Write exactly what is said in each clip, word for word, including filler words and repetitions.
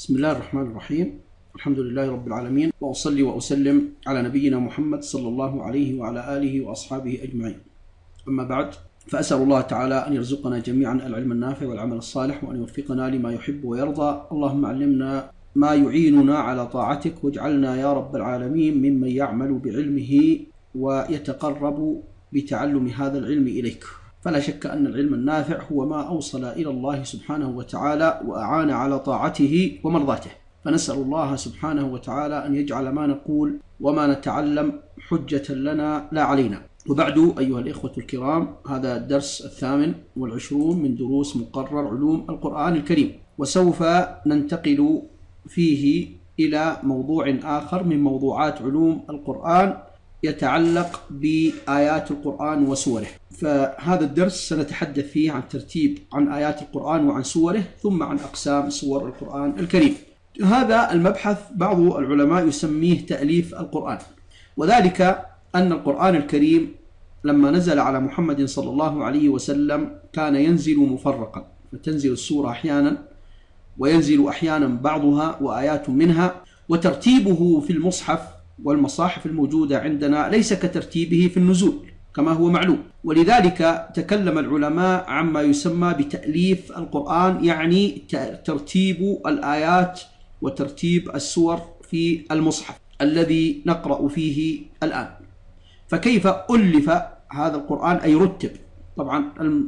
بسم الله الرحمن الرحيم. الحمد لله رب العالمين، وأصلي وأسلم على نبينا محمد صلى الله عليه وعلى آله وأصحابه أجمعين. أما بعد، فأسأل الله تعالى أن يرزقنا جميعا العلم النافع والعمل الصالح، وأن يوفقنا لما يحب ويرضى. اللهم علمنا ما يعيننا على طاعتك، واجعلنا يا رب العالمين ممن يعمل بعلمه ويتقرب بتعلم هذا العلم إليك. فلا شك أن العلم النافع هو ما أوصل إلى الله سبحانه وتعالى وأعان على طاعته ومرضاته، فنسأل الله سبحانه وتعالى أن يجعل ما نقول وما نتعلم حجة لنا لا علينا. وبعد، أيها الإخوة الكرام، هذا الدرس الثامن والعشرون من دروس مقرر علوم القرآن الكريم، وسوف ننتقل فيه إلى موضوع آخر من موضوعات علوم القرآن يتعلق بآيات القرآن وسوره. فهذا الدرس سنتحدث فيه عن ترتيب عن آيات القرآن وعن سوره، ثم عن أقسام سور القرآن الكريم. هذا المبحث بعض العلماء يسميه تأليف القرآن، وذلك أن القرآن الكريم لما نزل على محمد صلى الله عليه وسلم كان ينزل مفرقا، فتنزل السورة أحيانا وينزل أحيانا بعضها وآيات منها، وترتيبه في المصحف والمصاحف الموجودة عندنا ليس كترتيبه في النزول كما هو معلوم. ولذلك تكلم العلماء عما يسمى بتأليف القرآن، يعني ترتيب الآيات وترتيب السور في المصحف الذي نقرأ فيه الآن. فكيف ألف هذا القرآن أي رتب؟ طبعا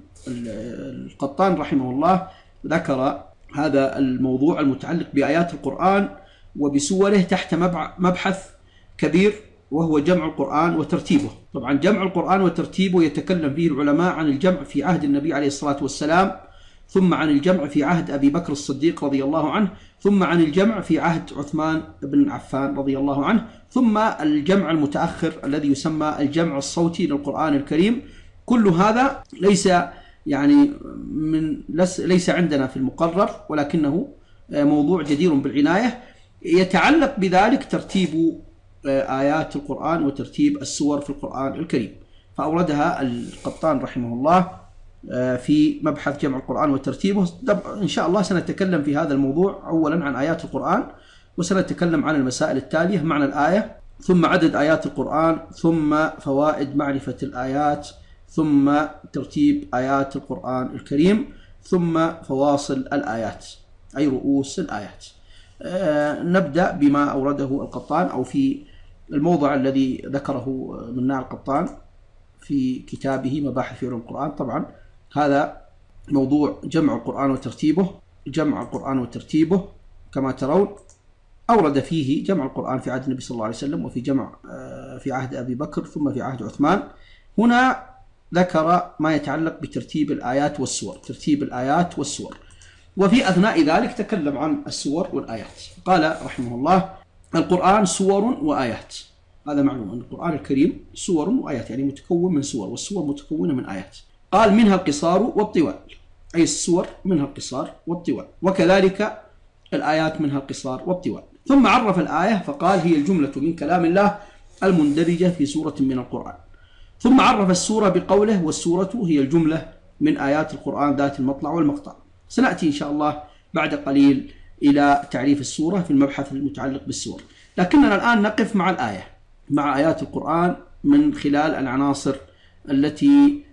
القطان رحمه الله ذكر هذا الموضوع المتعلق بآيات القرآن وبسوره تحت مبحث كبير، وهو جمع القرآن وترتيبه. طبعا جمع القرآن وترتيبه يتكلم فيه العلماء عن الجمع في عهد النبي عليه الصلاة والسلام، ثم عن الجمع في عهد أبي بكر الصديق رضي الله عنه، ثم عن الجمع في عهد عثمان بن عفان رضي الله عنه، ثم الجمع المتأخر الذي يسمى الجمع الصوتي للقرآن الكريم. كل هذا ليس يعني من ليس عندنا في المقرر، ولكنه موضوع جدير بالعناية يتعلق بذلك ترتيب آيات القرآن وترتيب السور في القرآن الكريم. فأوردها القطان رحمه الله في مبحث جمع القرآن وترتيبه. إن شاء الله سنتكلم في هذا الموضوع أولا عن آيات القرآن، وسنتكلم عن المسائل التالية: معنى الآية، ثم عدد آيات القرآن، ثم فوائد معرفة الآيات، ثم ترتيب آيات القرآن الكريم، ثم فواصل الآيات أي رؤوس الآيات. أه نبدأ بما أورده القطان، أو في الموضع الذي ذكره مناع القطان في كتابه مباحث في علوم القرآن. طبعا هذا موضوع جمع القرآن وترتيبه. جمع القرآن وترتيبه كما ترون أورد فيه جمع القرآن في عهد النبي صلى الله عليه وسلم، وفي جمع في عهد أبي بكر، ثم في عهد عثمان. هنا ذكر ما يتعلق بترتيب الآيات والسور، ترتيب الآيات والسور، وفي أثناء ذلك تكلم عن السور والآيات. قال رحمه الله: القرآن سور وآيات. هذا معلوم أن القرآن الكريم سور وآيات، يعني متكون من سور، والسور متكونة من آيات. قال: منها القصار والطوال، أي السور منها القصار والطوال، وكذلك الآيات منها القصار والطوال. ثم عرف الآية فقال: هي الجملة من كلام الله المندرجة في سورة من القرآن. ثم عرف السورة بقوله: والسورة هي الجملة من آيات القرآن ذات المطلع والمقطع. سنأتي إن شاء الله بعد قليل إلى تعريف السورة في المبحث المتعلق بالسور، لكننا الآن نقف مع الآية، مع آيات القرآن من خلال العناصر التي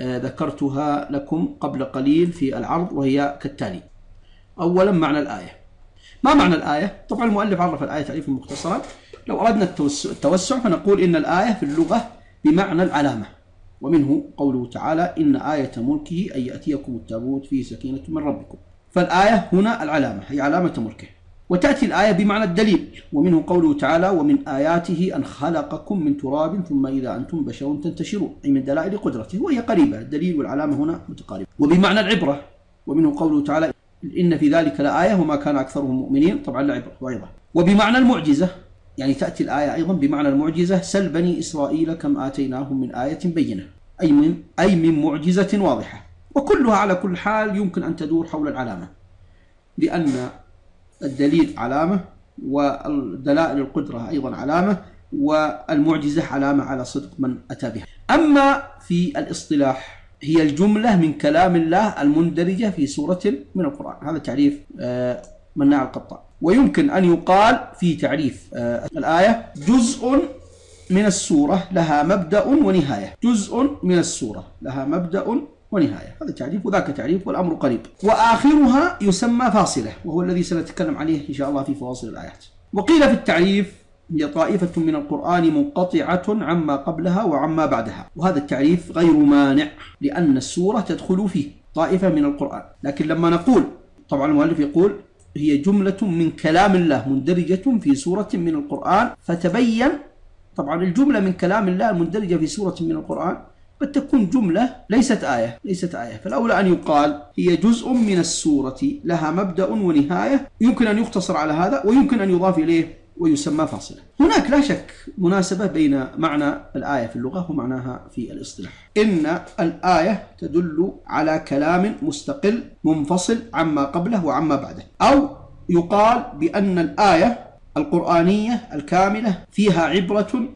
ذكرتها لكم قبل قليل في العرض، وهي كالتالي: أولا معنى الآية. ما معنى الآية؟ طبعا المؤلف عرف الآية تعريفا مختصرا. لو أردنا التوسع فنقول إن الآية في اللغة بمعنى العلامة، ومنه قوله تعالى: إن آية ملكه أن يأتيكم التابوت فيه سكينة من ربكم. فالآية هنا العلامة، هي علامة ملكه. وتأتي الآية بمعنى الدليل، ومنه قوله تعالى: ومن آياته أن خلقكم من تراب ثم إذا أنتم بشر تنتشرون، أي من دلائل قدرته، وهي قريبة، الدليل والعلامة هنا متقاربة. وبمعنى العبرة، ومنه قوله تعالى: إن في ذلك لآية وما كان أكثرهم مؤمنين، طبعا العبرة وعظة. وبمعنى المعجزة، يعني تأتي الآية أيضا بمعنى المعجزة: سل بني إسرائيل كم آتيناهم من آية بينة، أي من أي من معجزة واضحة. وكلها على كل حال يمكن أن تدور حول العلامة، لأن الدليل علامة، والدلائل القدرة أيضا علامة، والمعجزة علامة على صدق من أتى بها. أما في الاصطلاح هي الجملة من كلام الله المندرجة في سورة من القرآن. هذا تعريف مناع القطاع. ويمكن أن يقال في تعريف آه الآية جزء من السورة لها مبدأ ونهاية، جزء من السورة لها مبدأ ونهاية، هذا تعريف وذاك تعريف والأمر قريب. وآخرها يسمى فاصلة، وهو الذي سنتكلم عليه إن شاء الله في فواصل الآيات. وقيل في التعريف هي طائفة من القرآن منقطعة عما قبلها وعما بعدها، وهذا التعريف غير مانع لأن السورة تدخل فيه طائفة من القرآن. لكن لما نقول، طبعا المؤلف يقول هي جملة من كلام الله مندرجة في سورة من القرآن، فتبين طبعا الجملة من كلام الله المندرجة في سورة من القرآن قد تكون جملة ليست آية ليست آية فالأولى أن يقال هي جزء من السورة لها مبدأ ونهاية، يمكن أن يختصر على هذا ويمكن أن يضاف إليه ويسمى فاصلة. هناك لا شك مناسبة بين معنى الآية في اللغة ومعناها في الاصطلاح. إن الآية تدل على كلام مستقل منفصل عما قبله وعما بعده، أو يقال بأن الآية القرآنية الكاملة فيها عبرة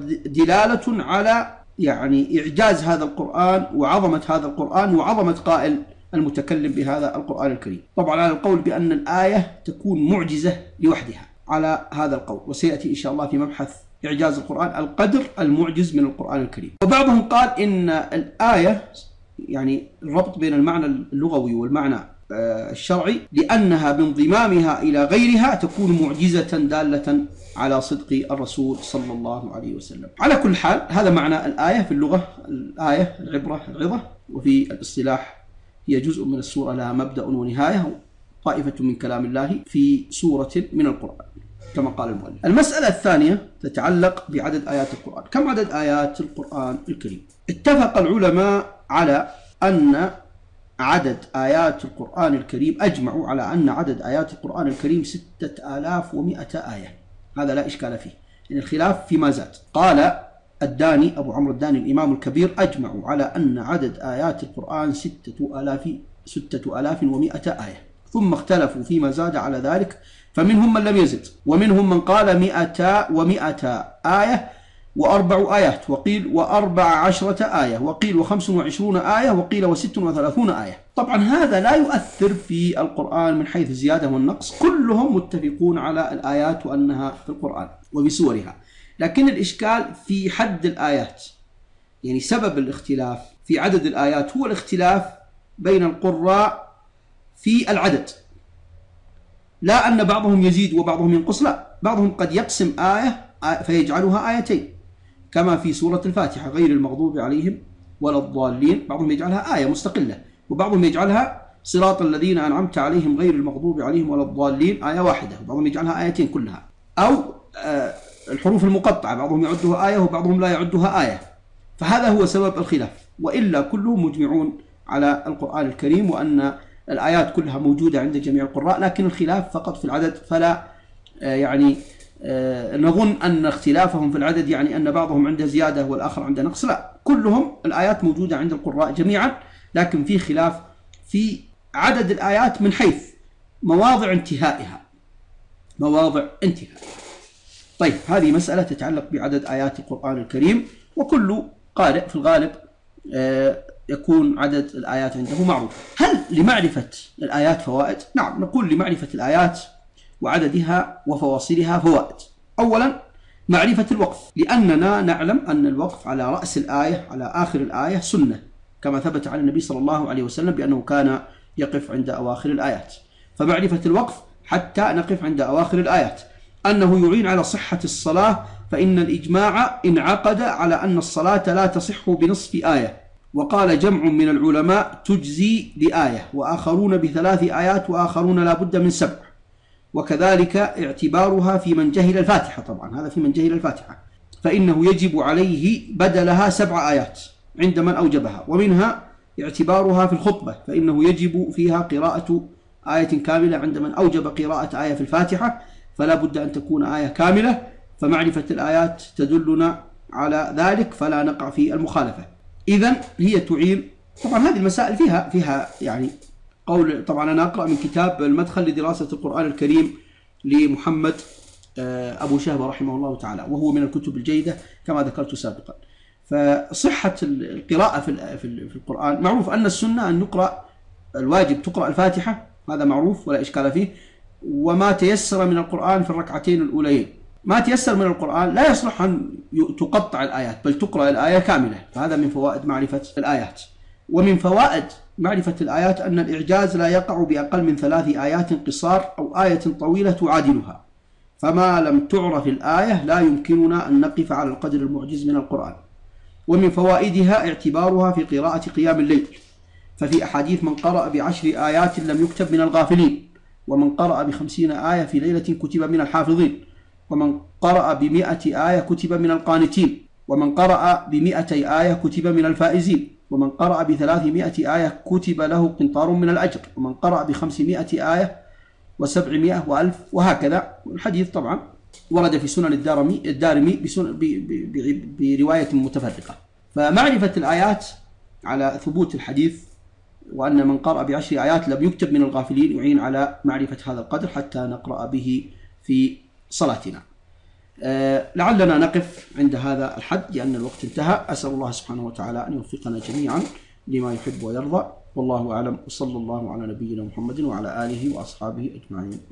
ودلالة على يعني إعجاز هذا القرآن وعظمة هذا القرآن وعظمة قائل المتكلم بهذا القرآن الكريم. طبعا على القول بأن الآية تكون معجزة لوحدها على هذا القول، وسيأتي إن شاء الله في مبحث إعجاز القرآن القدر المعجز من القرآن الكريم. وبعضهم قال إن الآية يعني الربط بين المعنى اللغوي والمعنى الشرعي لأنها بانضمامها إلى غيرها تكون معجزة دالة على صدق الرسول صلى الله عليه وسلم. على كل حال هذا معنى الآية في اللغة، الآية العبرة العظة، وفي الاصطلاح هي جزء من السورة لها مبدأ ونهاية، طائفة من كلام الله في سورة من القرآن كما قال المؤلف. المسألة الثانية تتعلق بعدد آيات القرآن. كم عدد آيات القرآن الكريم؟ اتفق العلماء على أن عدد آيات القرآن الكريم، أجمعوا على أن عدد آيات القرآن الكريم ستة آلاف ومئة آية، هذا لا إشكال فيه، إن الخلاف فيما زاد. قال الداني أبو عمرو الداني الإمام الكبير أجمعوا على أن عدد آيات القرآن ستة آلاف ستة آلاف ومئة آية، ثم اختلفوا فيما زاد على ذلك، فمنهم من لم يزد، ومنهم من قال مئة ومئة آية وأربع آيات، وقيل وأربع عشرة آية، وقيل وخمس وعشرون آية، وقيل وست وثلاثون آية. طبعا هذا لا يؤثر في القرآن من حيث الزيادة والنقص، كلهم متفقون على الآيات وأنها في القرآن وبسورها، لكن الإشكال في حد الآيات. يعني سبب الاختلاف في عدد الآيات هو الاختلاف بين القراء في العدد، لا أن بعضهم يزيد وبعضهم ينقص، لا، بعضهم قد يقسم آية فيجعلها آيتين كما في سورة الفاتحة غير المغضوب عليهم ولا الضالين، بعضهم يجعلها آية مستقلة، وبعضهم يجعلها صراط الذين أنعمت عليهم غير المغضوب عليهم ولا الضالين آية واحدة، وبعضهم يجعلها آيتين كلها. أو الحروف المقطعة بعضهم يعدها آية وبعضهم لا يعدها آية، فهذا هو سبب الخلاف، وإلا كلهم مجمعون على القرآن الكريم وأن الآيات كلها موجودة عند جميع القراء، لكن الخلاف فقط في العدد. فلا يعني نظن أن اختلافهم في العدد يعني أن بعضهم عنده زيادة والآخر عنده نقص، لا، كلهم الآيات موجودة عند القراء جميعا، لكن في خلاف في عدد الآيات من حيث مواضع انتهائها مواضع انتهائها. طيب هذه مسألة تتعلق بعدد آيات القرآن الكريم، وكل قارئ في الغالب يكون عدد الآيات عنده معروف. هل لمعرفة الآيات فوائد؟ نعم، نقول لمعرفة الآيات وعددها وفواصلها فوائد. أولا معرفة الوقف، لأننا نعلم أن الوقف على رأس الآية على آخر الآية سنة، كما ثبت عن النبي صلى الله عليه وسلم بأنه كان يقف عند أواخر الآيات، فمعرفة الوقف حتى نقف عند أواخر الآيات. أنه يعين على صحة الصلاة، فإن الإجماع انعقد على أن الصلاة لا تصح بنصف آية، وقال جمع من العلماء تجزي بآية، وآخرون بثلاث آيات، وآخرون لا بد من سبع، وكذلك اعتبارها في من جهل الفاتحة، طبعا هذا في من جهل الفاتحة، فإنه يجب عليه بدلها سبع آيات عند من أوجبها، ومنها اعتبارها في الخطبة، فإنه يجب فيها قراءة آية كاملة عند من أوجب قراءة آية في الفاتحة، فلا بد أن تكون آية كاملة، فمعرفة الآيات تدلنا على ذلك فلا نقع في المخالفة. إذن هي تعين. طبعا هذه المسائل فيها فيها يعني قول، طبعا أنا أقرأ من كتاب المدخل لدراسة القرآن الكريم لمحمد أبو شهبة رحمه الله تعالى، وهو من الكتب الجيدة كما ذكرت سابقا. فصحة القراءة في القرآن معروف أن السنة أن يقرأ، الواجب تقرأ الفاتحة، هذا معروف ولا إشكال فيه، وما تيسر من القرآن في الركعتين الأوليين. ما تيسر من القرآن لا يصلح أن تقطع الآيات، بل تقرأ الآية كاملة، فهذا من فوائد معرفة الآيات. ومن فوائد معرفة الآيات أن الإعجاز لا يقع بأقل من ثلاث آيات قصار أو آية طويلة تعادلها، فما لم تعرف الآية لا يمكننا أن نقف على القدر المعجز من القرآن. ومن فوائدها اعتبارها في قراءة قيام الليل، ففي أحاديث من قرأ بعشر آيات لم يكتب من الغافلين، ومن قرأ بخمسين آية في ليلة كتب من الحافظين، ومن قرأ بمئة آية كتب من القانتين، ومن قرأ بمئتي آية كتب من الفائزين، ومن قرأ بثلاثمائة آية كتب له قنطار من الأجر، ومن قرأ بخمسمائة آية وسبعمائة وألف، وهكذا. الحديث طبعا ورد في سنن الدارمي, الدارمي برواية متفرقة. فمعرفة الآيات على ثبوت الحديث وأن من قرأ بعشر آيات لم يكتب من الغافلين يعين على معرفة هذا القدر حتى نقرأ به في صلاتنا. أه لعلنا نقف عند هذا الحد لأن الوقت انتهى. أسأل الله سبحانه وتعالى أن يوفقنا جميعا لما يحب ويرضى، والله أعلم، وصلى الله على نبينا محمد وعلى آله وأصحابه أجمعين.